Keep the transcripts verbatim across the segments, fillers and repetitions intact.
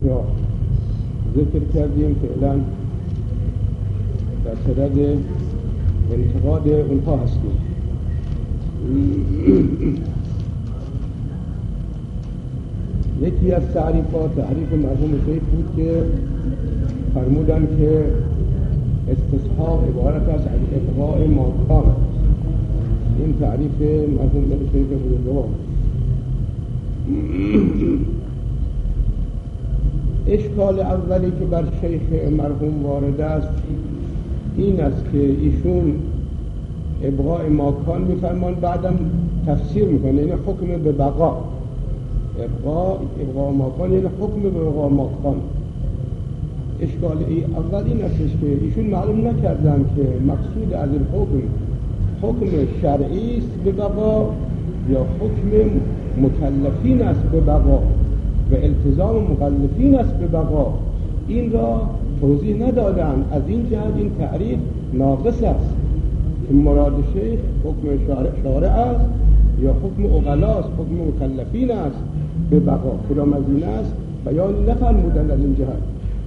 یا ذکر کردیم فعلا در صدد انتقاد اونها هستیم. یکی از تعریفات تعریف مرحوم شیخ بود که فرمودن که استصحاب عبارت از ابقاء ما کان. این تعریف مرحوم شیخ بزرگوار. اشکال اولی که بر شیخ مرحوم وارد است این است که ایشون ابقاء ماکان میفرمان، بعدم تفسیر میکنه یعنی حکم به بقا. ابقاء ابقاء ماکان یعنی حکم به بقا ماکان. اشکال ای اول این است که ایشون معلوم نکردن که مقصود از این حکم حکم شرعی است به بقا یا حکم مکلفین است به بقا و التزام مکلفین است به بقا. این را توضیح ندادن. از این جهت این تعریف ناقص است که مراد شیخ حکم شارع, شارع است یا حکم عقلا است، حکم مکلفین است به بقا. کدام از این است بیان نفرمودن از این جهت.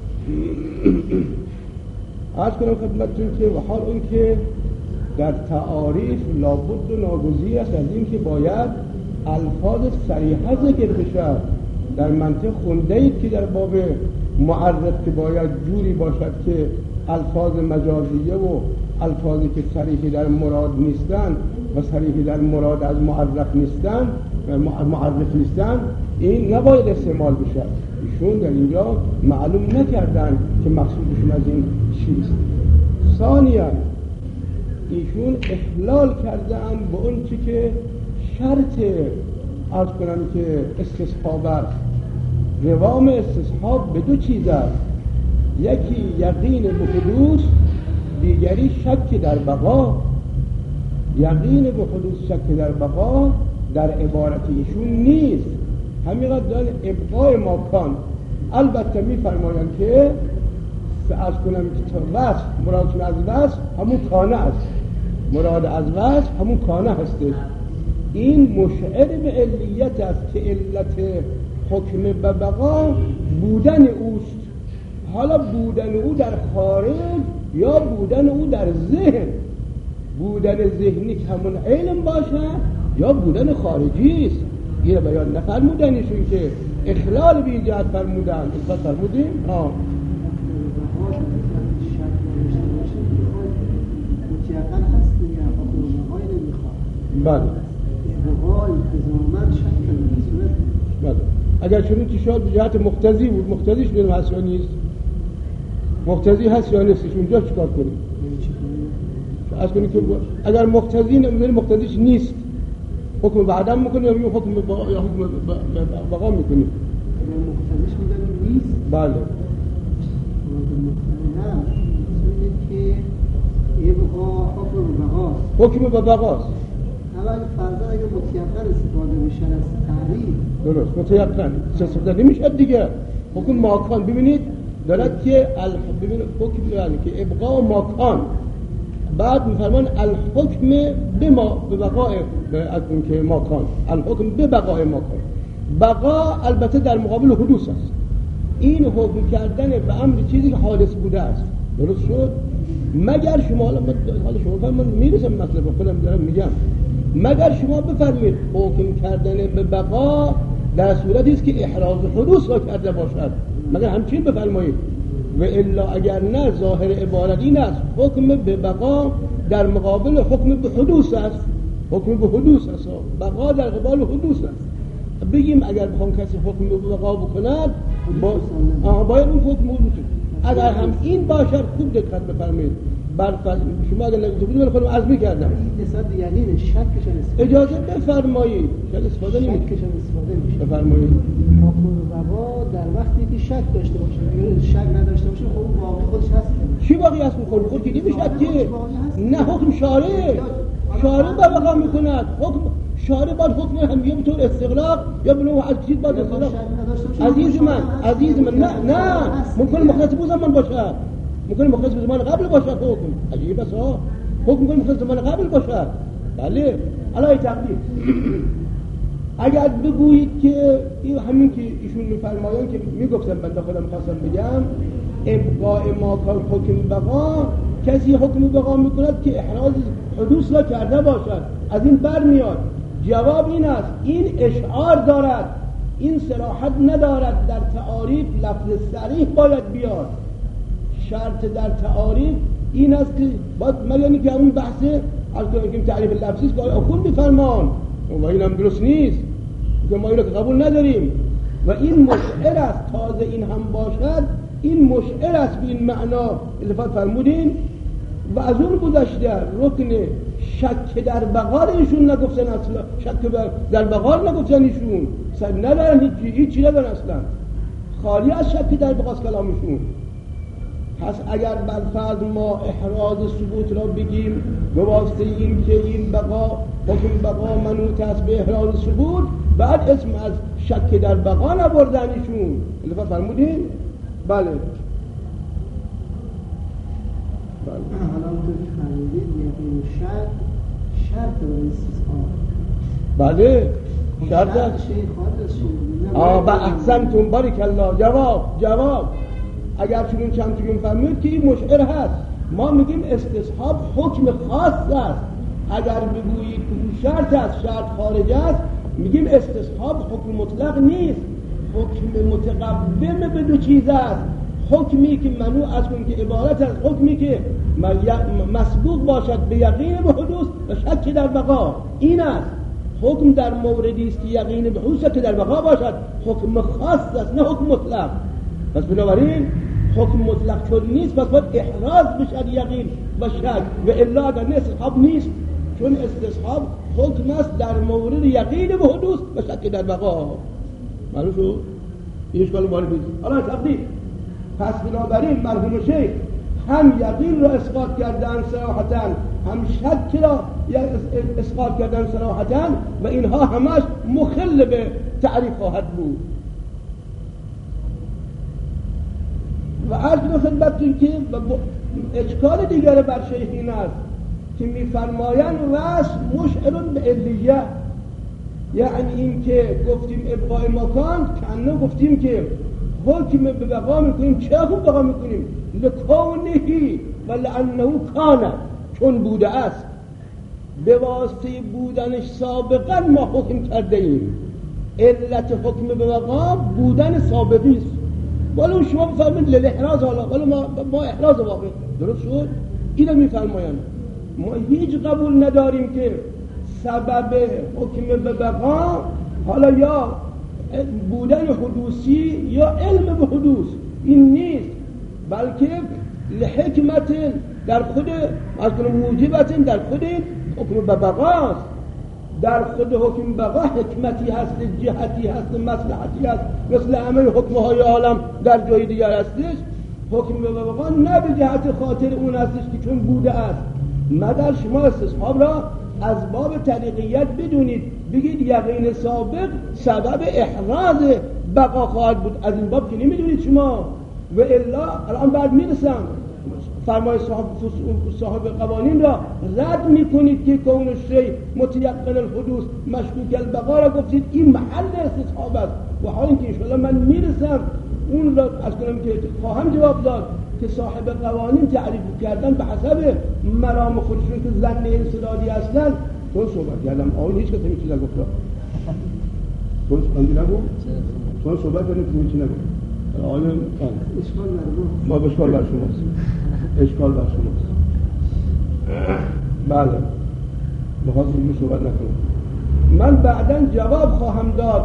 عرض کنم خدمتتون که و حال اون که در تعاریف لابد و ناگزیر است از این که باید الفاظ صریحه ذکر بشد. در منطق خونده اید که در باب معرف که باید جوری باشد که الفاظ مجازیه و الفاظی که صریحی در مراد نیستن و صریحی در مراد از معرف نیستن و معرف نیستن این نباید استعمال بشد. ایشون در اینجا معلوم نکردن که مقصودشون از این چیست. ثانیاً ایشون اخلال کردن به اون چی که شرط عرض کنم که استصحاب است. روام استصحاب به دو چیز است، یکی یقین به حدوث، دیگری شک در بقا. یقین به حدوث شک در بقا در عبارت ایشون نیست، همین قدر ابقاء ماکان. البته می فرمایند که از کنم که وصف مرادشون از وصف همون کانه است، مراد از وصف همون کانه هستش. این مشعر به علیت است که علت حکم به بقا بودن اوست. حالا بودن او در خارج یا بودن او در ذهن، بودن ذهنی که همون علم باشد یا بودن خارجی است. این بیان نفرمودنشون که اخلال به جهت فرمودن. اصلا فرمودیم ها بله بله. اگر چون که شاید به جهت مقتضی بود، مقتضیش بیرم هست یا نیست، مقتضی هست یا نیستش، اونجا چکار کنیم؟ از کنیم که اگر مقتضی نمیدونی مقتضیش نیست حکم به عدم میکنیم یا حکم به بقا یا حکم به بقا میکنیم. اگر مقتضیش میدونیم نیست بله نه میدونیم که یه بقا حکم به بقاست، حکم به بقاست. اول فرضاً اگر متیقن استفاده میشن از تعریف درست متیقن استفاده نمیشد دیگه. حکم ماکان ببینید دارد که ال... ببینید حکم یعنی که ابقاء ماکان، بعد میفرمان الحکم بما ببقاء از اون که ماکان، الحکم ببقاء ماکان. بقا البته در مقابل حدوث است. این حکم کردن به امر چیزی که حادث بوده است. درست شد؟ مگر شما حالا حالا شما من میرسم مطلب خودم دارم میگم، مگر شما بفرمایید حکم کردن به بقا در صورتی است که احراز حدوث را کرده باشد، مگر همچین بفرمایید. و الا اگر نه ظاهر عبارت این است حکم به بقا در مقابل حکم به حدوث است. حکم به حدوث است، بقا در قبال حدوث است. بگیم اگر بخوام کسی حکم به بقا بکند با... آه باید اون حکم حدوث. اگر هم این باشد خوب دقت بفرمایید. برفض شما اگر نگوزه بودیم من خودم عزمی کردم این نسبت یعنی شکشن استفاده اجازه بفرمایید. شاید استفاده نمیشه. شکشن استفاده میشه. بفرمایید. حکم بقا در وقتی که شک داشته باشه، اگر شک نداشته باشه خب واقعی خودش هست. چی باقی هست میخوره؟ خود که نمیشه که نه حکم شارع شارع با بقا میکند. حکم شارع باید حکم هم یا به طور استقلاق یا به نوع عجیب باید استقلاق. عزیز من عزیز من نه نه ممکن مختص بو زمان باشد، ممکن مختص به زمان قبل باشد. حکم عجیب است ها، حکم ممکن مختص زمان قبل باشد. بله علای تقدیر اگر بگویید که این همین که ایشون میفرمایند که میگفتم بنده خودم خواستم بگم ابقاء ما کان حکم بقا، کسی حکم بقا میکند که احراز حدوث را کرده باشد، از این بر میاد. جواب این است این اشعار دارد، این صراحت ندارد. در تعاریف لفظ صریح باید بیاد. شرط در تعاریف این است که باید مگه که اون بحث از که تعریف لفظی است که اخون بفرمان و این هم درست نیست که ما اینو قبول نداریم و این مشعر است. تازه این هم باشد این مشعر است به این معنا الفاظ فرمودین. و از اون گذشته رکن شک در بقا ایشون نگفتن، اصلا شک در بقا نگفتن ایشون، اصلا ندارن هیچی هیچی ندارن، اصلا خالی از شک در بقاست کلامشون. پس اگر بالفرض ما احراز ثبوت را بگیم به واسطه این که این بقا حکم بقا منوط است به احراز ثبوت، بعد اسم از شک در بقا نبردن ایشون. الفاظ فرمودین؟ بله حالا اونطور که فرمودید یقین شرط شرط و استثناء. بله شرط است. آه با احسنتون بارک الله. جواب جواب اگر چون چند تون فرمود که این مشعر هست، ما میگیم استصحاب حکم خاص است. اگر بگویید که شرط است شرط خارج است، میگیم استصحاب حکم مطلق نیست، حکم متقوم به دو چیز است. حکمی که منوع از اون که عبارت از حکمی که مسبوق باشد به یقین به حدوث و شک در بقا، این است. حکم در موردی است که یقین به حدوث که در بقا باشد، حکم خاص است نه حکم مطلق. پس بنابراین حکم مطلق چون نیست، پس باید احراز بشد یقین و شک، و الا اگر نه استصحاب نیست، چون استصحاب حکم است در مورد یقین به حدوث و شک در بقا. معلوم شد؟ این اشکال مال بود. حالا تقدیر پس بنابراین مرحوم شیخ هم یقین را اسقاط کردن صراحتاً، هم شک را اسقاط کردن صراحتاً، و اینها همش مخل به تعریف خواهد بود. و عرض به خدمتتون که اشکال دیگر بر شیخ این است که می‌فرمایند وصف مشعر به علیه، یعنی این که گفتیم ابقاء مکان کنه گفتیم که حکم به بقا میکنیم. چه حکم بقا میکنیم؟ لکونهی و لانه کانه، چون بوده است. به واسطه بودنش سابقا ما حکم کرده ایم. علت حکم به بقا بودن سابقی است. ولی شما بفرمید للاحراز، حالا ولی ما, ما احراز واقع درست شد. اینو میفرمایند ما هیچ قبول نداریم که سبب حکم به بقا حالا یا بودن حدوثی یا علم به حدوث، این نیست، بلکه لحکمت در خود از کنم موجبت در خود حکم به بقاست. در خود حکم بقا حکمتی هست، جهتی هست، مصلحتی هست، مثل همه حکمهای عالم در جای دیگر هستش. حکم به بقا نه به جهت خاطر اون هستش که چون بوده است. مگر شما استصحاب را از باب طریقیت بدونید، بگید یقین سابق سبب احراز بقا خواهد بود، از این باب که نمیدونید شما. و الا الان بعد میرسم فرمای صاحب, صاحب قوانین را رد میکنید که کون الشیء متیقن الحدوث مشکوک البقا را گفتید این محل استصحاب است. و حال اینکه انشاءالله من میرسم اون را از کنم که خواهم جواب داد که صاحب قوانین تعریف کردن به حسب مرام خودشون که ظن انصدادی هستن. تو صحبت کردم آن هیچ کسی میتونه نگفت را تو صحبت نگو تو صحبت کردن که میتونه نگو آن اشکال نرمون ما اشکال بر شماست، اشکال بر شماست. بله بخواست اینجور صحبت نکنم. من بعداً جواب خواهم داد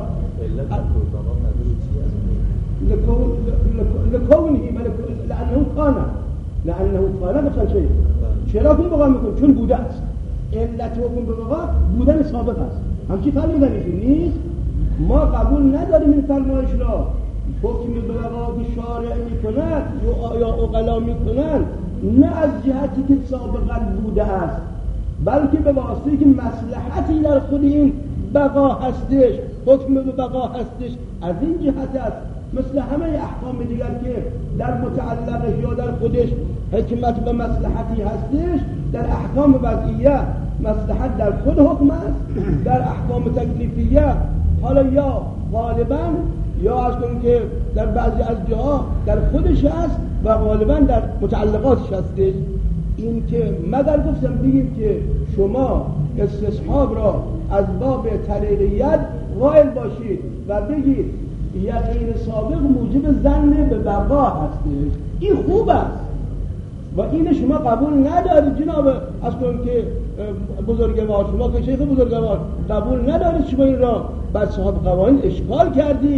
لکونهی لانه کانه لانه کانه گفتن چه؟ چرا کن بقا میکن؟ چون بوده است. علت حکم به بقا بودن سابق است. همچی فرمودن ایشون نیست. ما قبول نداریم این فرمایش را. حکم به بقا که شارع میکند یا عقلا میکنند نه از جهتی که سابقا بوده است، بلکه به واسطه که مصلحتی در خود این بقا هستش، حکم به بقا هستش، از این جهت است. مثل همه احکام دیگر که در متعلقش یا در خودش حکمت به مصلحتی هستش، در احکام وضعیه مصلحت در خود حکم است، در احکام تکلیفیه حالا یا غالبا یا از کنیم که در بعضی از جاها در خودش هست و غالبا در متعلقاتش هستش. این که مگر گفتم بگیم که شما استصحاب را از باب طریقیت قائل باشید و بگید یقین سابق موجب ظن به بقا هستش، این خوب است و این شما قبول ندارید جناب از کنیم که بزرگوار، شما که شیخ بزرگوار قبول ندارید، شما این را بر صاحب قوانین اشکال کردید.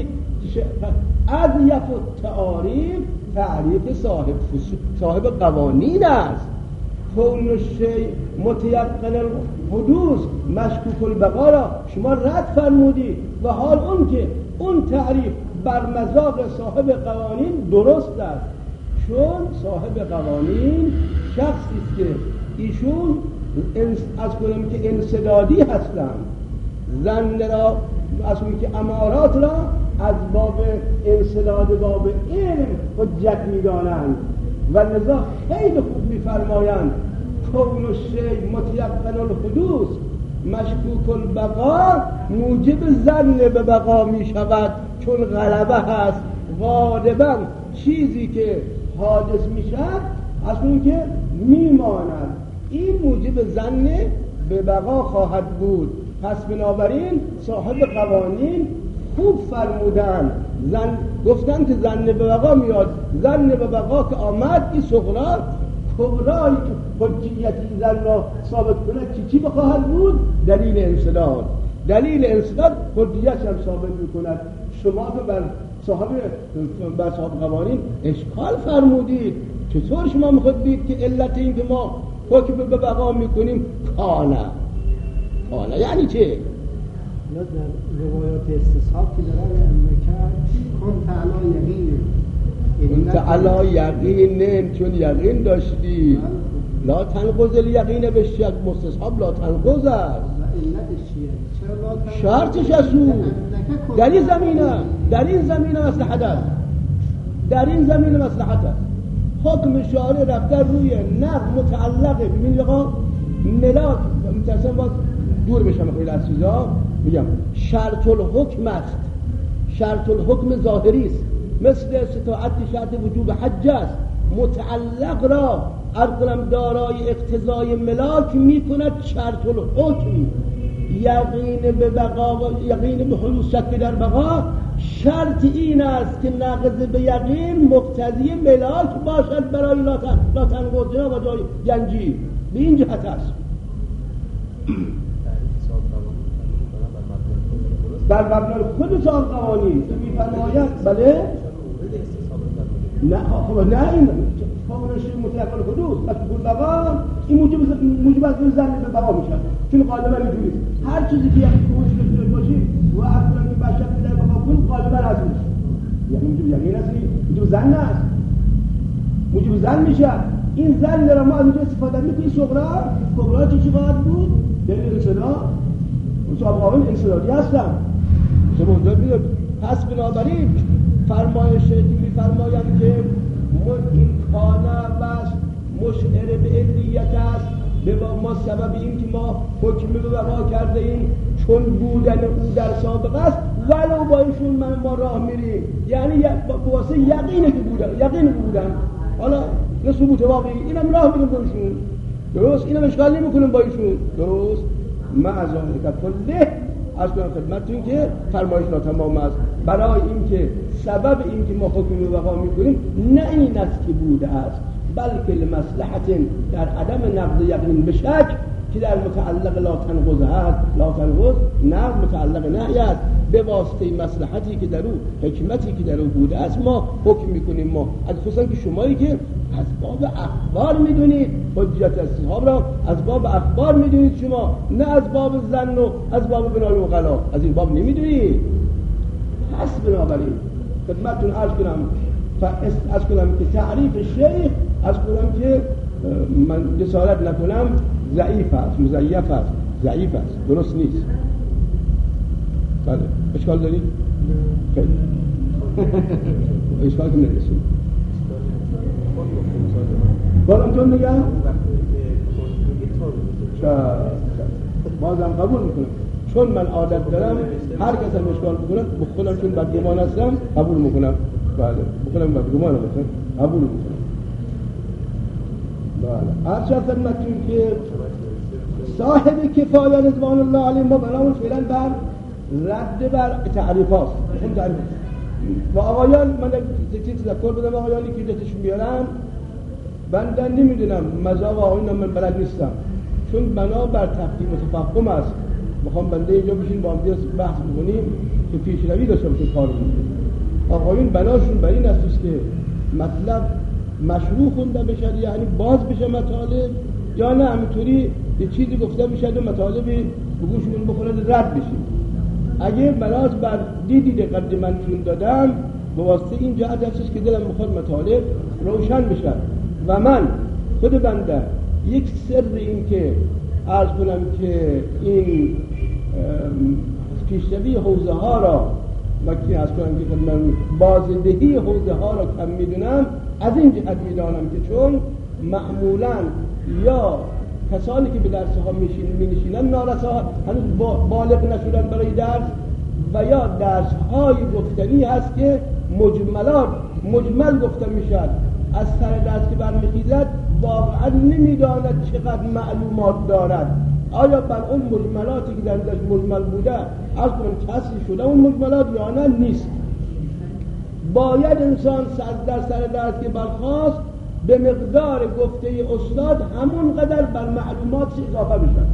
عدیت و تعاریف تعریف صاحب صاحب قوانین است. کون الشیء متیقن الحدوث مشکوک البقا را شما رد فرمودید و حال اون که اون تعریف بر مذاق صاحب قوانین درست است، چون صاحب قوانین شخصی است که ایشون از کنیم که انسدادی هستند، ظن را از اون که امارات را از باب انسداد باب علم حجت می‌دانند و لذا خیلی خوب می‌فرمایند کون الشیء متیقن الحدوث مشکوک البقا موجب ظن به بقا می‌شود، چون غلبه هست غالباً چیزی که حادث می‌شود از اون که می‌ماند، این موجب ظن به بقا خواهد بود. پس بنابراین صاحب قوانین خوب فرمودن، زن گفتن که ظن به بقا میاد، ظن به بقا که آمد این صغرا کبرای حجیت این زن را ثابت کنه چی چی بخواهد بود؟ دلیل انسداد. دلیل انسداد حجیت هم ثابت میکند. شما که بر صاحب بر صاحب قوانین اشکال فرمودید، چطور شما میخواید بگید که علت این که ما حکم به بقا میکنیم کانه کانه یعنی چه؟ در روایات استصحاب که دارن میکرد کن تعالی یقین کن تعالی یقین، چون یقین داشتی لا تنقض الیقین به شک، مستصحاب لا تنقض است. شرطش است در این زمینه در این زمینه مصلحت است، در این زمینه مصلحت است. حکم شارع رفته روی نقض متعلق میلقا ملاک متصل باز دور بشم خیلی از چیزا میگم شرط الحکم است، شرط الحکم ظاهری است، مثل استطاعت شرط وجوب حج است. متعلق را ارقلم دارای اقتضای ملاک میکند شرط الحکم. یقین به بقا و یقین به حدوث شک در بقا شرط این است که نقض به یقین مقتضی ملاک باشد برای لا تنقض و جای گنجی. به این جهت است. در مبنای خود صاحب قوانین می‌فرماید بله نه خب نه این کاملا شی مطلق الحدوث مشکوک البقا این موجب موجب از ظن به بقا میشه، چون غالبا اینجوری هر چیزی که یقین موجب باشه و اصلا که بشر در بقا کن غالبا از اون یعنی موجب یقین است، موجب ظن است، موجب ظن میشه. این ظن را ما از اینجا استفاده می‌کنیم. صغرا کبرا چی چی خواهد بود؟ دلیل صدا صاحب قوانین انسدادی هستن. پس بنابراین فرمایش می‌فرمایند که این کانه بس مشعر به علیت است، به ما سبب این که ما حکم به بقا کرده ایم چون بودن او در سابق است ولو با ایشون من ما راه میریم، یعنی واسه یقینه که بودن یقین بودن حالا نه ثبوت واقعی اینم راه میریم با ایشون درست، اینم اشکال نمیکنیم با ایشون درست. معذالک کله از کنم خدمتتون که فرمایش ناتمام است برای اینکه سبب این که ما حکم به بقا میکنیم نه این است که بوده است، بلکه لمصلحت در عدم نقض یقین به شک که در متعلق لا تنقض است. لا تنقض نقض متعلق نهی است، به واسطه مصلحتی که در او حکمتی که در او بوده است ما حکم میکنیم. ما از خصوصا که شمایی که از باب اخبار میدونید حجت استصحاب را از باب اخبار میدونید شما، نه از باب ظن و از باب بنای عقلا، از این باب نمیدونید. پس بنابراین خدمتتون عرض کنم از کنم که تعریف شیخ از کنم که من جسارت نکنم ضعیف است، مضیف است، ضعیف است، درست نیست. بله اشکال دارید؟ خیلی اشکال که نرسید بارم چون نگم بازم قبول میکنم چون من عادت دارم هر کس هم اشکال بکنه بخودم چون بدگمان هستم قبول میکنم. بله بخودم بدگمان هستم قبول میکنم. بله هر چند خدمتتون که صاحب کفایه رضوان الله علیه ما بنامون فعلا بر رد بر تعریف هاست هم تعریف و آقایان من تکتی تذکر بدم آقایانی که دستشون بیارن بندن نمیدونم مذهب آقایان من بلد نیستم چون بنا بر تقدیم و تفهم است. میخوام بنده اینجا بشین با هم بحث بکنیم که پیشروی داشته باشه کار میکنیم. آقایون بناشون بر این است که مطلب مشروع خونده بشه یعنی باز بشه مطالب یا نه همینطوری یه چیزی گفته بشه و مطالبی به گوشمون بخوره رد بشیم. اگه بناس بر دیدی دقت من چون دادم به واسطه این جهت هستش که دلم میخواد مطالب روشن بشه و من خود بنده یک سر این که عرض کنم که این پیشروی حوزه ها را و که عرض کنم که من بازدهی حوزه ها را کم میدونم از این جهت میدانم که چون معمولا یا کسانی که به درس ها می‌نشینن نارسا هنوز بالغ نشدن برای درس و یا درس های گفتنی هست که مجملات مجمل گفته میشد از سر درس که برمیخیزد واقعا نمیداند چقدر معلومات دارد. آیا بر اون مجملاتی که در درس مجمل بوده از کنم تصحیح شده اون مجملات یا نه نیست. باید انسان در سر درس که برخواست به مقدار گفته استاد همون قدر بر معلومات اضافه بشن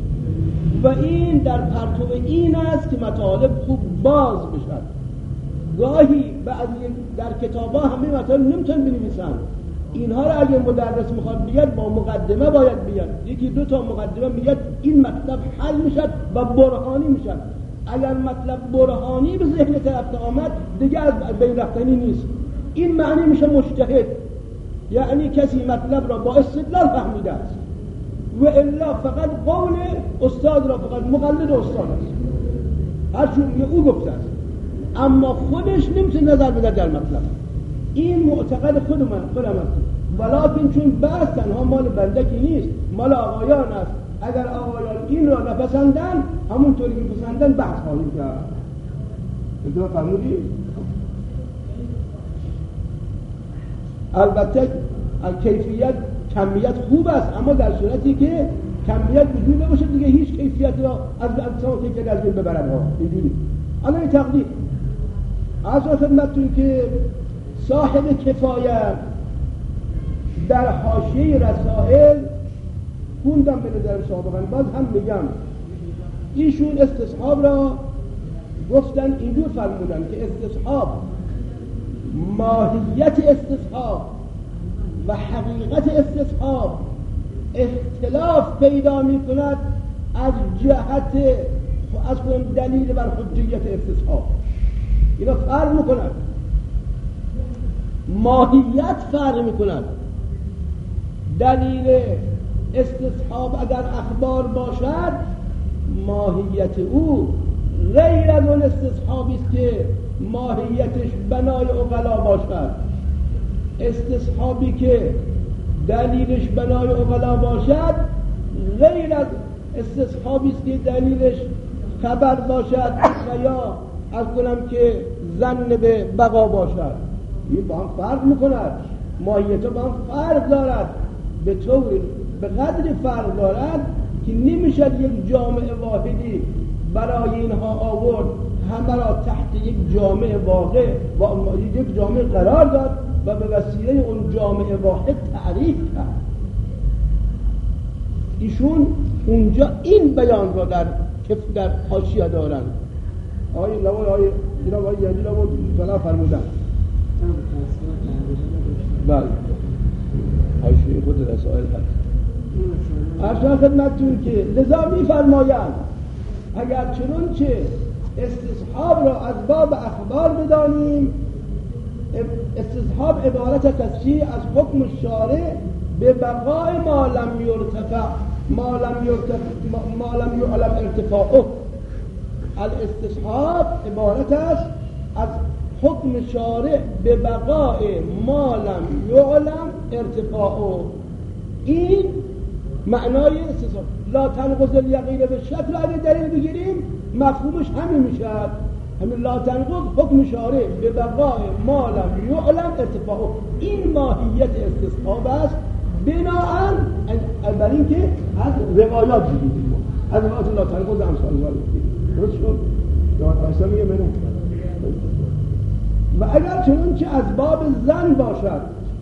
و این در پرتو این است که مطالب خوب باز بشن. گاهی بعضی در کتابا همه مطالب نمیتونن بنویسن. اینها را اگه مدرس میخواد بیاد با مقدمه باید بیاد. یکی دو تا مقدمه میاد این مطلب حل میشد و برهانی میشد. اگر مطلب برهانی به ذهن طرف آمد دیگه از بین رفتنی نیست. این معنی میشه مجتهد، یعنی کسی مطلب را با استدلال فهمیده است و الا فقط قول استاد را فقط مقلد استاد است هرچون او گفته است اما خودش نمیتونه نظر بده در مطلب. این معتقد خود من خودم است ولیکن چون بحث تنها مال بنده کی نیست مال آقایان است. اگر آقایان این را نپسندن همونطوری که پسندن بحث خواهیم کرد. انتظار فرمودید؟ البته کیفیت کمیت خوب است اما در صورتی که کمیت وجود نباشه دیگه هیچ کیفیت را از انسان کیفیت از بین ببرد ها اینجوری. الان این تقدیم از خدمتتون که صاحب کفایت در حاشیه رسائل خوندم به نظر سابقا باز هم میگم ایشون استصحاب را گفتن اینجور فرمودن که استصحاب ماهیت استصحاب و حقیقت استصحاب اختلاف پیدا می کند از جهت از کنم دلیل بر حجیت استصحاب. اینا فرق می کند، ماهیت فرق می کند. دلیل استصحاب اگر اخبار باشد ماهیت او غیر از اون استصحابی است که ماهیتش بنای عقلا باشد. استصحابی که دلیلش بنای عقلا باشد غیر از استصحابی است که دلیلش خبر باشد و یا از کنم که ظن به بقا باشد. این با هم فرق میکند، ماهیت با هم فرق دارد، به طور به قدر فرق دارد که نمیشد یک جامعه واحدی برای اینها آورد همه را تحت یک جامعه واقع و یک جامعه قرار داد و به وسیله اون جامعه واحد تعریف کرد. ایشون اونجا این بیان را در کف در حاشیه دارن. آقای لوای آقای جناب آقای یعنی لوای طلا فرمودن. بله حاشیه خود رسائل هست. ارشاد خدمتتون که لذا می‌فرمایند اگر چنانچه استصحاب را از باب اخبار بدانیم، استصحاب عبارت است از حکم الشارع به بقای ما لم یرتفع ما لم یرتفع ما لم یعلم ارتفاعه. الاستصحاب عبارت است از حکم شارع به بقای ما لم یعلم ارتفاعه. این معنای استصحاب لا تنقض الیقین به شک رو اگه دلیل بگیریم مفهومش همین میشه. همین لا تنقض حکم شارع به بقای ما لم یعلم ارتفاعه، این ماهیت استصحاب است بناءً بر اینکه از روایات بگیریم، از روایات لا تنقض امثال ذالک. درست شد؟ داستان میگه منه. و اگر چنانچه از باب زن باشد،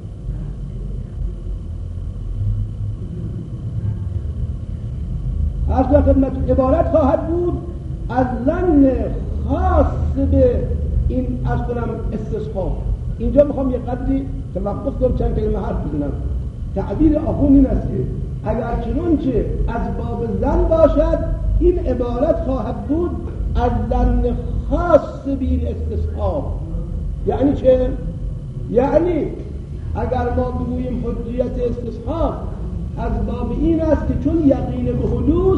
از در خدمت عبارت خواهد بود از زن خاص به این از کنم استصحاب. اینجا میخوام یه قدری توقف کنم چند کلمه حرف بزنم. تعبیر آخون این است که اگر چنانچه از باب زن باشد این عبارت خواهد بود از زن خاص به این استصحاب. یعنی چه؟ یعنی اگر ما بگوییم حجیت استصحاب از باب این است که چون یقین به حدوث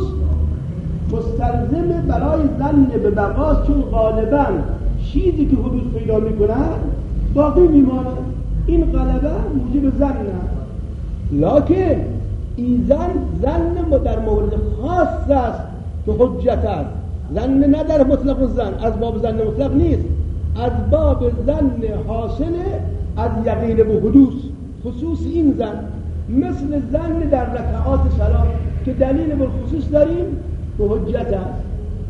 مستلزم برای ظن به بقاست، چون غالبا چیزی که حدوث پیدا میکنن باقی میمانه، این غلبه موجب ظن است. لکن این ظن ظن در مورد خاص است که حجت است، ظن نه در مطلق ظن، از باب ظن مطلق نیست، از باب ظن حاصله از یقین به حدوث. خصوص این ظن مثل ظن در رکعات صلات که دلیل بالخصوص داریم که حجت است.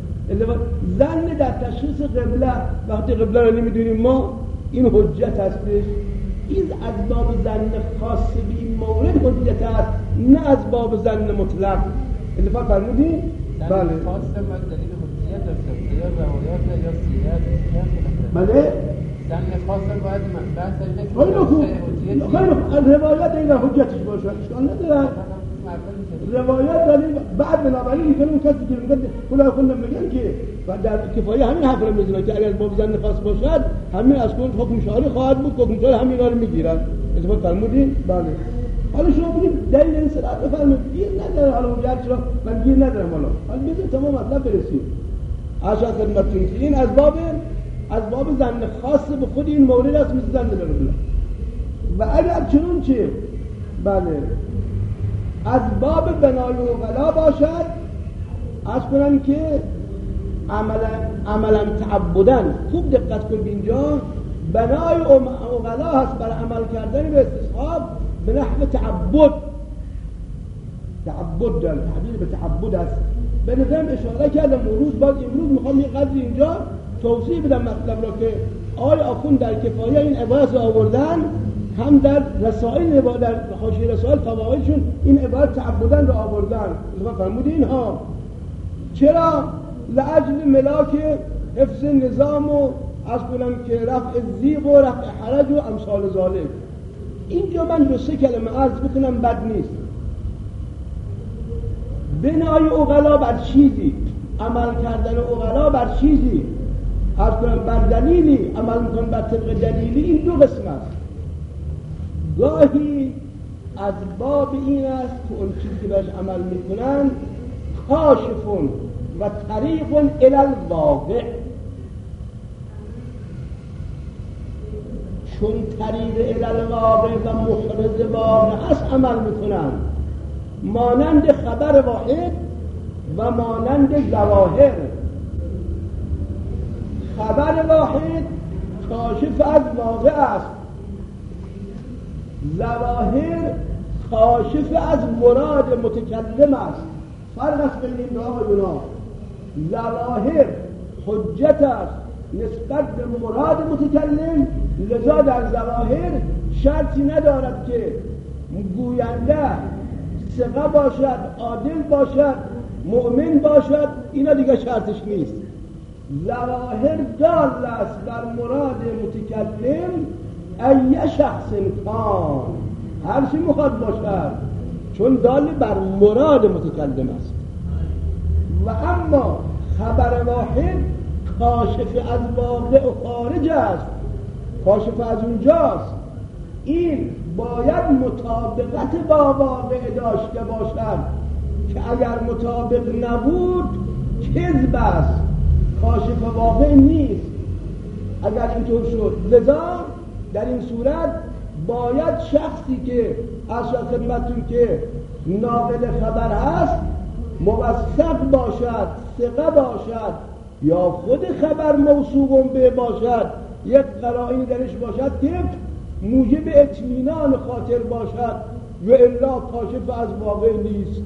ظن در تشخیص قبله وقتی قبله رو نمیدونیم ما این حجت هستش. این از باب ظن خاص به این مورد حجت است، نه از باب ظن مطلق. اتفاق فرمودین؟ بله. خاص باید دلیل حجیت داشته باشه یا روایات یا سیرت. بله. ظن خاص باید بحث داشته خیلی خوب. خیلی خوب. روایات این حجتش باشه. اشکال نداره. روایات دلیل بعد بنابراین میگن کسی که میگه کلا کلا میگن که و در کفایه همین حرف رو میزنن که اگر باب ظن خاص باشد همین از کل حکم شارع خواهد بود، حکم شارع همینا رو میگیرن. اتفاق فرمودین؟ بله. حالا شما بگید دلیل این صورت بفرمایید. گیر نداره حالا اون یاد چرا من گیر ندارم حالا. حالا بذار تمام مطلب برسیم. عاشق خدمتتون که این از باب از باب ظن خاص به خود این مورد است، مثل ظن بالله. و اگر چنانچه بله از باب بنای اوغلا باشد، از کنم که عملا عملا تعبدن. خوب دقت کن اینجا بنای اوغلا هست برای عمل کردن به استصحاب به نحو تعبد. تعبد دارم، تعبیر به تعبد هست. به نظرم اشاره کردم امروز، باز امروز میخوام یه قدر اینجا توضیح بدم مطلب را که آقای آخون در کفایه این عبارت رو آوردن، هم در رسائل در حاشیه رسائل فوائدشون این عبارت تعبدن رو آوردن. فرمودین ها چرا؟ لاجل ملاک حفظ نظام و از کنم که رفع زیغ و رفع حرج و امثال ذالک. اینجا من دو سه کلمه عرض بکنم بد نیست. بنای اوغلا بر چیزی، عمل کردن اوغلا بر چیزی، از کنم بر دلیلی، عمل میکنم بر طبق دلیلی، این دو قسم است. گاهی از باب این است که اون چیزی که برش عمل میکنن کاشفون و طریقون الی الواقع، چون طریق الی الواقع و مخرج واقع است عمل میکنن، مانند خبر واحد و مانند ظواهر. خبر واحد کاشف از واقع است، ظواهر کاشف از مراد متکلم است. فرق است بین این دو آقایونا. ظواهر حجت است نسبت به مراد متکلم، لذا در ظواهر شرطی ندارد که گوینده ثقه باشد، عادل باشد، مؤمن باشد، اینا دیگه شرطش نیست. ظواهر دال است بر مراد متکلم ای شخص کان، هر چی میخواد باشد، چون دال بر مراد متکلم است. و اما خبر واحد کاشف از واقع و خارج است، کاشف از اونجاست. این باید مطابقت با واقع داشته باشد که اگر مطابق نبود کذب است، کاشف واقع نیست. اگر اینطور شد، لذا در این صورت باید شخصی که از خدمتون که ناقل خبر هست موثق باشد، ثقه باشد، یا خود خبر موثوق به باشد، یک قرائنی درش باشد که موجب اطمینان خاطر باشد و الا کاشف از واقع نیست.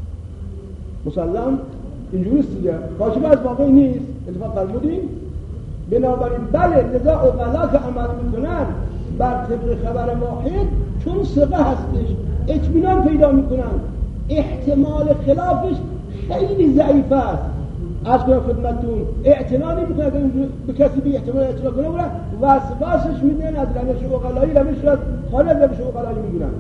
مسلم اینجوری است دیگه، کاشف از واقع نیست. اتفاق فرمودیم. بنابراین بله، لذا عقلا که عمل میکنن بر طبق خبر واحد چون ثقه هستش اطمینان پیدا میکنن، احتمال خلافش خیلی ضعیف است. از کنم خدمتون اعتنا نمیکنه، اگر به کسی بی احتمال اعتنا کنه برن وسواسش میدن، از روش عقلایی روش را خارج از روش عقلایی میدونن.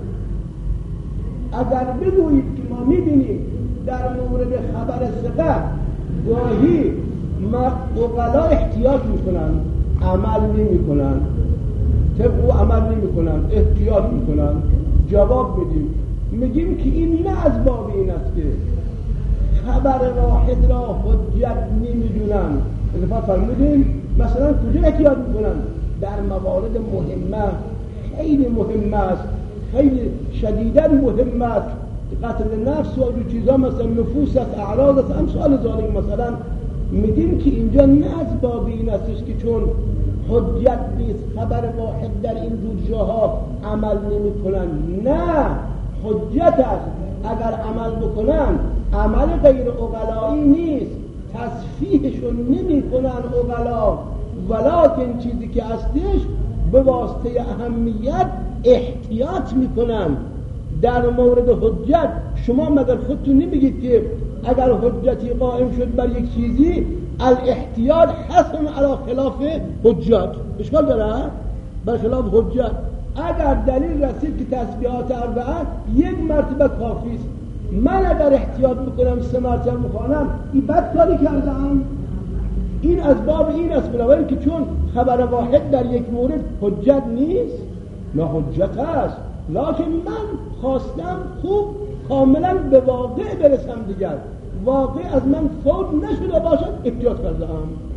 اگر بگویید که ما میبینیم در مورد خبر ثقه گاهی ما عقلا احتیاط میکنن، عمل نمیکنن، طبق او عمل نمیکنن، احتیاط میکنن، جواب میدیم میگیم که این نه از باب این است که خبر واحد را حجت نمیدونن. اتفاق فرمودیم مثلا کجا احتیاط میکنن؟ در موارد مهمه، خیلی مهم است، خیلی شدیداً مهم است، قتل نفس و دو چیزا مثلا نفوس است، اعراض است، امثال ذالک. مثلا میگیم که اینجا نه از باب این است که چون حجت نیست خبر واحد در این دو جاها عمل نمیکنن. نه، حجت است. اگر عمل بکنن عمل غیر عقلایی نیست، تصفیحشون نمی کنن عقلا، ولکن چیزی که هستش به واسطه اهمیت احتیاط میکنن. در مورد حجت شما مگر خودتون نمیگید که اگر حجتی قائم شد بر یک چیزی الاحتیاط حسن علی خلاف حجت، اشکال داره؟ بر خلاف حجت اگر دلیل رسید که تسبیحات اربعه یک مرتبه کافی است، من اگر احتیاط بکنم سه مرتبه بخوانم این بد کاری کردم. این از باب این است، بنابراین که چون خبر واحد در یک مورد حجت نیست، نه حجت است، لکن من خواستم خوب کاملا به واقع برسم، دیگر واقع از من فوت نشده باشد احتیاط کردم.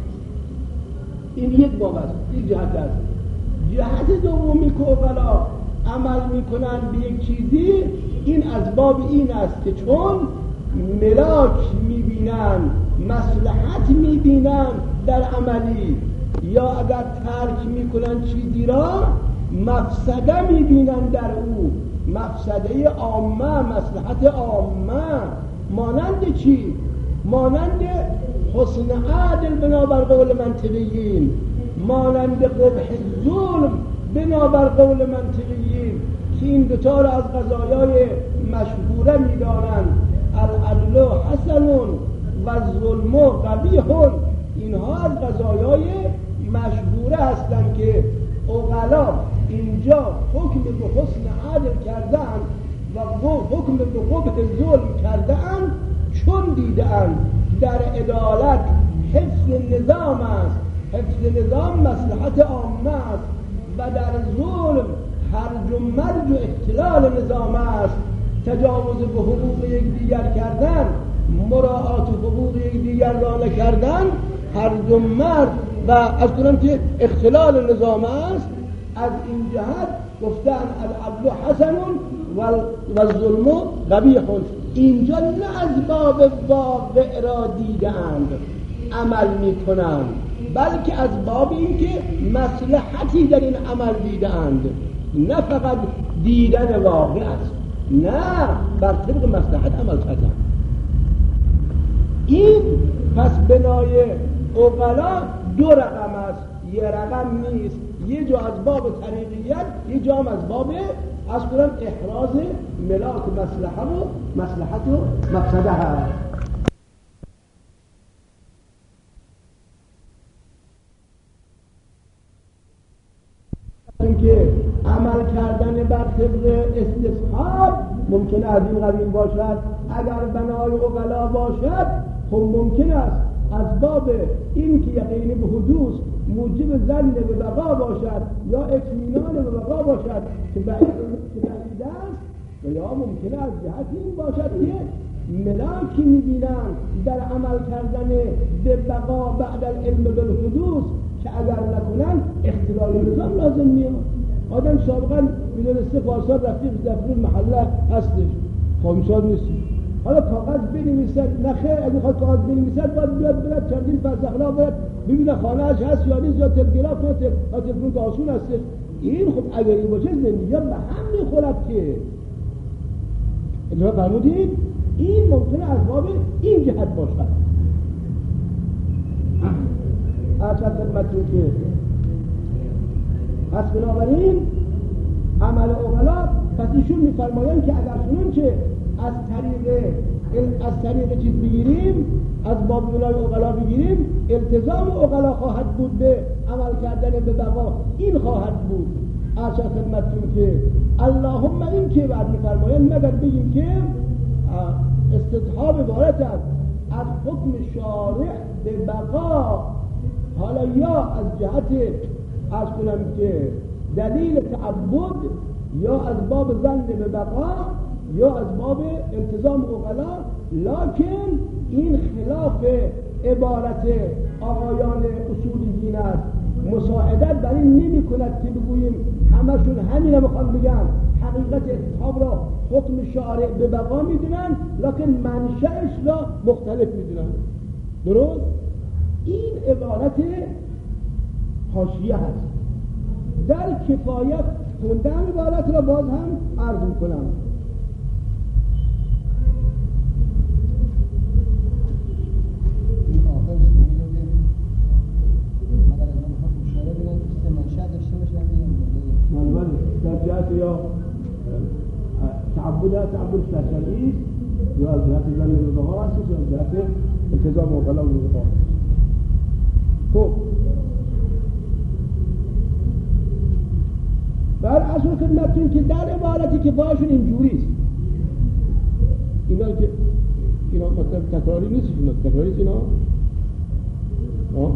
این یک باب است، یک جهت است. جهت دومی که عقلا عمل میکنن به یک چیزی، این از باب این است که چون ملاک میبینن، مصلحت میبینن در عملی، یا اگر ترک میکنن چیزی را مفسده میبینن در او، مفسده عامه، مصلحت عامه. مانند چی؟ مانند حسن عدل بنابر قول منطقیین، مانند قبح ظلم بنابر قول منطقیین، که این دوتا را از قضایای مشهوره میدانند. العدل حسن و ظلم قبیح، اینها از قضایای مشهوره هستند که عقلا اینجا حکم به حسن عدل کردن و حکم به قبح ظلم کردن، چون دیدن در عدالت حفظ نظام است، حفظ نظام مصلحت عامه است، و در ظلم هرج و مرج و اختلال نظام است، تجاوز به حقوق یکدیگر کردن، مراعات حقوق یکدیگر را نکردن، هرج و مرج و از کنم که اختلال نظام است. از این جهت گفتن العدل حسن و ظلم قبیح. اینجا نه از باب واقع را دیدند عمل میکنند، بلکه از باب این که مصلحتی در این عمل دیدند، نه فقط دیدن واقع است، نه بر طبق مصلحت عمل کردن. این پس بنای عقلا دو رقم است، یه رقم نیست. یه جا از باب طریقیت، یه جا هم از باب از کنم احراز ملاک مصلحه و مصلحت و مفسده هست. که عمل کردن بر طبق استصحاب ممکن از این قبیل باشد، اگر بنای عقلا باشد خب ممکن است از باب این که یقین به حدوث موجب ظن به بقا باشد یا اطمینان به بقا باشد که بعید است، و یا ممکن است جهت این باشد که ملاکی میبینن در عمل کردن به بقا بعد العلم بالحدوث که اگر نکنن اختلال نظام لازم میاد. آدم سابقا میدونسته پارسال رفیق زفرون محله هستش، خامساد نیستی. حالا کاغذ بنویسد، نه خیر، اگه خواهد کاغذ بنویسد باید بیاد برد چندین فرزخلا برد ببینه خانه اش هست یا نیست، یا تلگراف یا تلفن که آسون هستش. این خب اگر این باشه زندگی به هم میخورد که انتها فرمودید این ممکنه از باب این جهت باشد. ارشد خدمتتون که پس بنابراین عمل اغلا، پس ایشون میفرمایند که اگر چنون که از طریق از طریق چیز بگیریم، از باب ولای اغلا بگیریم، التزام اغلا خواهد بود به عمل کردن به بقا، این خواهد بود. ارشد خدمتتون که اللهم این که بعد میفرمایند مگر بگیم که استصحاب عبارت است از حکم شارع به بقا، حالا یا از جهت از کنم که دلیل تعبد، یا از باب ظن به بقا، یا از باب التزام اغلا، لکن این خلاف عبارت آقایان اصولیین است. مساعدت بر این نمی کند که بگوییم همشون همین رو بخوان بگن حقیقت استصحاب را حکم شارع به بقا میدونن، لکن منشأش را مختلف میدونن. درست؟ این عبارت حاشیه هست. در کفایت خوندن عبارت را باز هم عرض میکنم. در جهت یا تعبد تعبد شرعی یا از جهت زن رضاها هست یا از جهت التزام اغلا و رضاها. خب بر اصل خدمتتون که در عبارتی که پایشون اینجوریست، اینا که اینا مطلب تکراری نیست، اینا تکراری نیست، اینا آه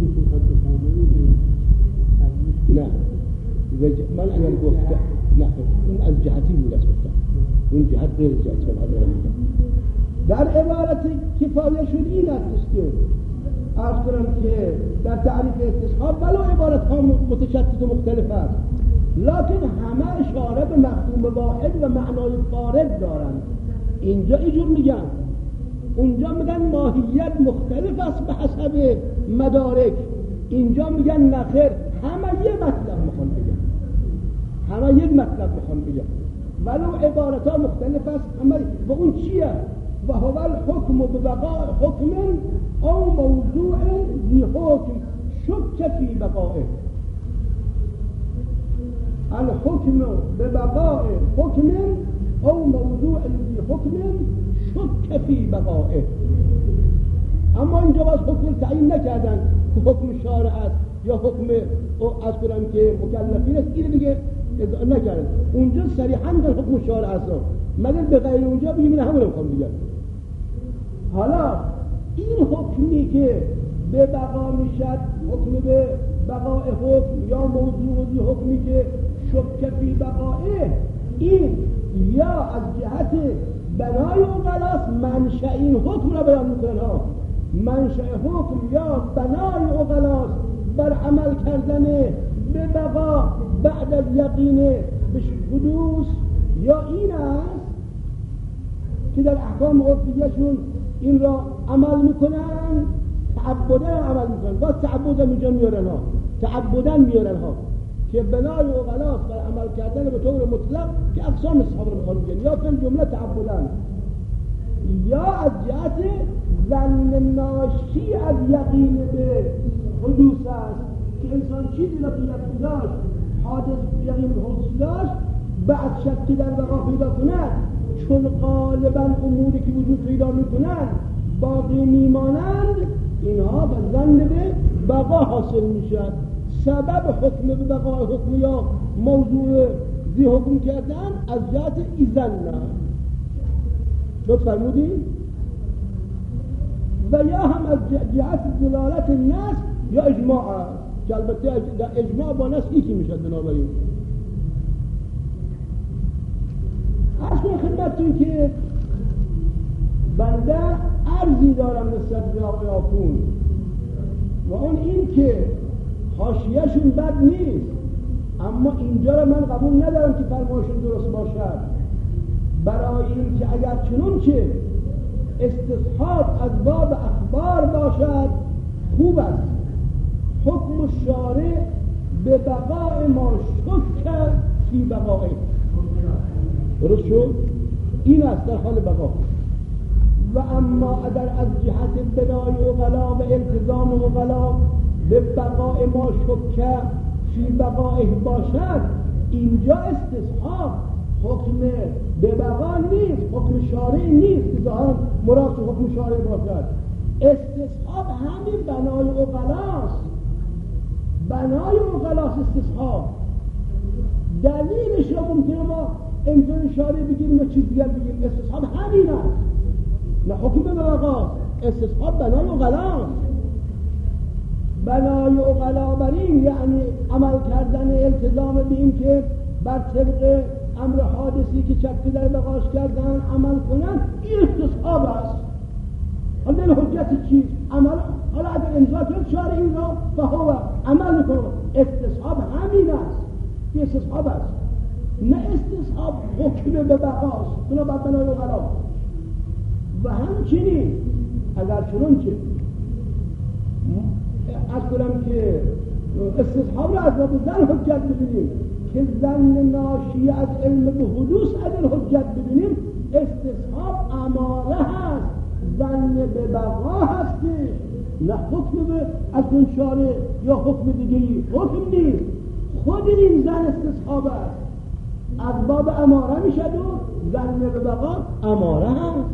نه من اگر گفتم نه اون از جهتی بود از گفتم اون جهت غیر جهتی بود. در عبارت کفایه شد این است که عرض کنم که در تعریف استصحاب ولو عبارت ها متشتت و مختلف است، لکن همه اشاره به مفهوم واحد و معنای فارغ دارند. اینجا اینجور میگن، اونجا میگن ماهیت مختلف است به حسب مدارک، اینجا میگن نخیر همه یه مطلب میخوان بگن، همه یک مطلب میخوان بگن ولو عبارت ها مختلف است همه. و اون چیه؟ و هو الحکم ببقاء حکم او موضوع ذی حکم شک فی بقائه. الحکم ببقاء حکم او موضوع ذی حکم شک فی بقائه. اما اینجا باز حکم تعیین نکردن که حکم شارع است یا حکم از کنم که مکلفین است، این دیگه نکردن. اونجا صریحاً در حکم شارع است، مگر به غیر اونجا بگیم این همون رو میخوام بگم. حالا این حکمی که به بقا میشد، حکم به بقاء حکم یا موضوع ذی حکمی که شک فی بقائه، این یا از جهت بنای اغلاس منشأ این حکم را بیان میکنن ها. منشأ حکم یا بنای اغلاس بر عمل کردن به بقا بعد از یقین به حدوث، یا این است که در احکام عرفیشون این را عمل میکنن، تعبدن عمل میکنن. باز تعبدن اینجا میارن ها، تعبدن میارن ها که بنای اغلاس بر عمل کردن به طور مطلق که اقسام استصحاب رو میخوان بگن، یا فی جمله تعبدن، یا از جهت ظن ناشی از یقین به حدوث است که انسان چیزی را که یقین داشت حادث یقین به حدوث داشت بعد شکی در بقا پیدا کند، چون غالبا اموری که وجود پیدا میکنند باقی میمانند، اینها به ظن به بقا حاصل میشد. سبب حکم به بقا حکم یا موضوع ذی حکم کردن از جهت ایزن لطف فرمودی؟ و یا هم از جهت دلالت نص یا اجماع است که البته اجماع با نص یکی میشد. بنابراین اصلا خدمتتون که بنده عرضی دارم نسبت به آقای آخوند و اون این که حاشیه‌شون بد نیست، اما اینجا را من قبول ندارم که فرمایشون درست باشد. برای این که اگر چنون که استصحاب از باب اخبار باشد خوب است. حکم الشارع به بقاء ما شک فی بقائه. درست شد؟ این است در حال بقا. و اما اگر از جهت بنای عقلا و التزام عقلا به بقاء ما شک فی بقائه باشد، اینجا استصحاب حکم به بقا نیست، حکم شارع نیست که ظاهرا مراد حکم شارع باشد. استصحاب همین بنای عقلاست، بنای عقلاست استصحاب. دلیلش رو ممکنه ما امثال شارع بگیریم و چیز دیگر بگیریم، استصحاب همین است، نه حکم به بقا. استصحاب بنای عقلاست. بنای عقلا بر این یعنی عمل کردن التزام به این که بر طبق امر حادثی که چکه در بقاش کردن عمل کنن، این استصحاب است. حالا این حجت چیست؟ عمل. حالا اگر امضا کرد شارع این را فهو عمل میکنه، استصحاب همین است، این استصحاب است، نه استصحاب حکم به بقاست. بنا بر بنای عقلا. و همچنین اگر چنون که از کنم که استصحاب را از باب زن حجت ببینیم که زن ناشی از علم به حدوث اگر حجت ببینیم، استصحاب اماره هست، زن به بقا هستش، نه حکم به از اون شارع یا حکم دیگری. حکم نیست، خود این زن استصحاب است، از باب اماره میشد و زن به بقا اماره هست.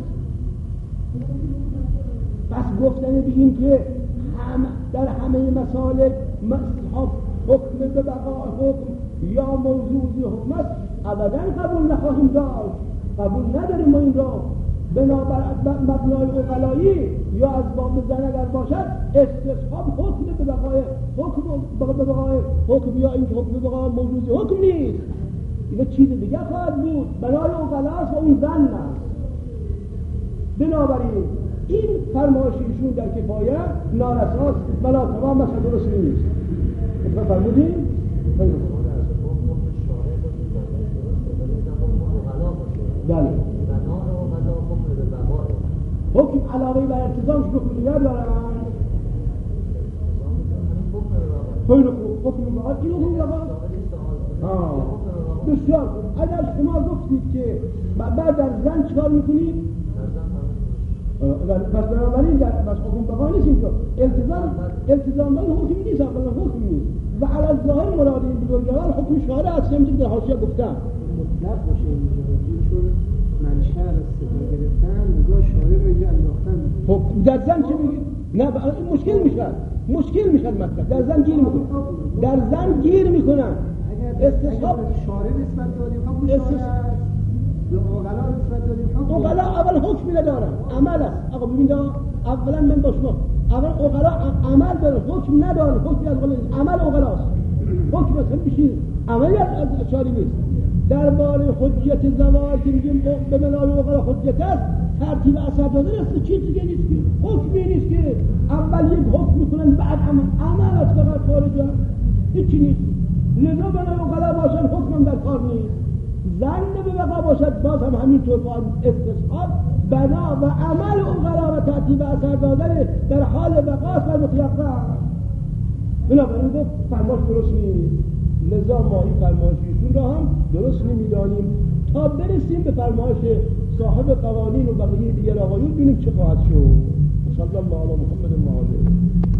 پس گفتن بگیم که هم در همه مسالک استصحاب حکم به بقا حکم یا موضوعی حکم است، ابدا قبول نخواهیم داشت، قبول نداریم ما این را. بنابر مبنای عقلایی یا از باب زن اگر باشد، استصحاب حکم به بقای حکم به بقای حکم یا این حکم به بقای موضوعی حکم نیست، این چیز دیگه خواهد بود. بنای عقلاست و اون زن است. بنابراین این فرمایشیشون در کفایه نارساست، بلا تمام مثلا درست نیست. اتفاق فرمودیم؟ بله. حکم علاوه بر التزامش حکم دیگر دارن. خیلی خوب. حکم بقا این حکم بقا بسیار خوب. اگر شما گفتید که بعد در زن چکار میکنید؟ پس بنابراین در بس حکم بقا نیست اینجا. التزام التزام باید حکم نیست، اولا حکم نیست. و علی ظاهر مراد این بزرگوار حکم شارع است، همینطور در حاشیه گفتم. مطلق باشه اینجا، چون منشأ استفاده گرفتن نگاه شارع رو اینجا انداختن. خب در زن چه میگی؟ نه این مشکل میشه، مشکل میشه مطلب. در زن گیر میکنن، در زن گیر میکنن. استصحاب شارع نسبت دادیم حکم شارع است، به عقلا نسبت دادیم حکم. عقلا اول حکم ندارن، عمل است. آقا ببین اولا من با شما اول عقلا عمل داره، حکم نداره. حکم از عقلا عمل عقلاست. حکم اصلا میشه عملی از شارع نیست. درباره حجت زوال که میگیم به بنای عقلا حجت است، ترتیب اثر داده است، چیزی دیگه نیست که حکمی نیست که اول یک حکم میکنن بعد عمل. عمل است فقط خارجه، هیچی نیست. لذا بنای عقلا باشن حکم در کار نیست. زن به بقا باشد باز هم همینطور با استصحاب بنا و عمل عقلا و ترتیب اثر دادن در حال بقاست و مطلقه. بنابراین گفت فرماش درست نیست. لذا ما این فرمایشیشون را هم درست نمیدانیم تا برسیم به فرمایش صاحب قوانین و بقیه دیگر آقایون ببینیم چه خواهد شد. صلی الله علی محمد و آله.